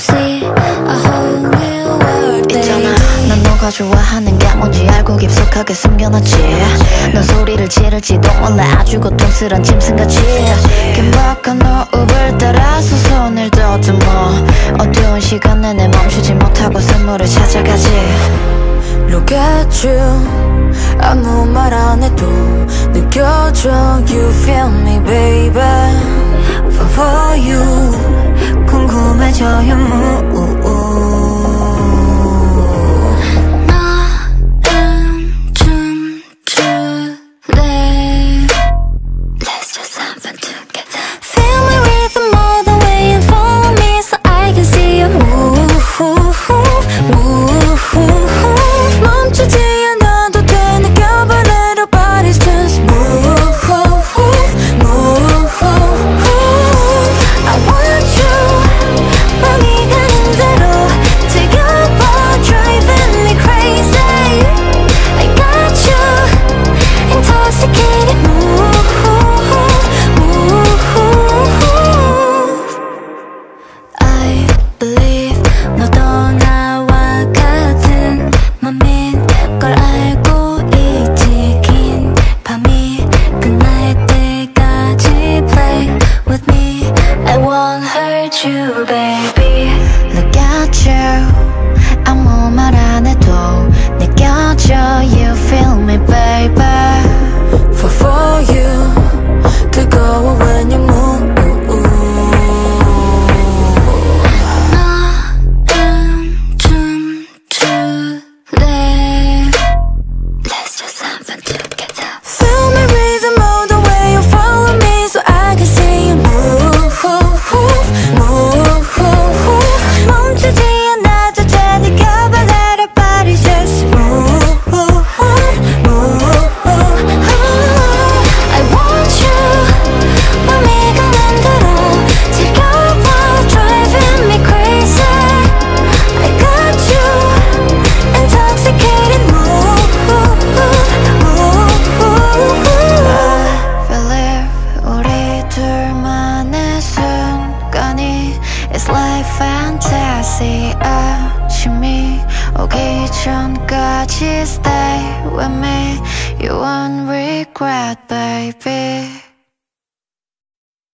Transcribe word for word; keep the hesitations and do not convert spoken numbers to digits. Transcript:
see a whole new world, baby. 있잖아, 난 너가 좋아하는 게 뭔지 알고 깊숙하게 숨겨놨지. 넌 소리를 지를지도 몰라 아주 고통스런 짐승같이. 긴박한 호흡을 따라서 손을 더듬어 어두운 시간 내내 멈추지 못하고 선물을 찾아가지. Look at you, 아무 말 안 해도 느껴져. You feel me baby, for, for you 궁금해져 your move. You, baby. Look at you, 아무 말 안 해도 느껴져. You feel me baby, For, for you 뜨거워 when you move. 너는 춤출래. Let's do something together. Feel me rhythm all the way you follow me so I can see you move. 멈추지 않아도 되니까 but let our body just move, move. I want you. 맘이 가는 대로 지겨워 driving me crazy. I got you. Intoxicated move, move. Believe 우리 둘만의 순간이 It's like fantasy. 아침이 오기 전까지 stay with me. You won't regret, baby.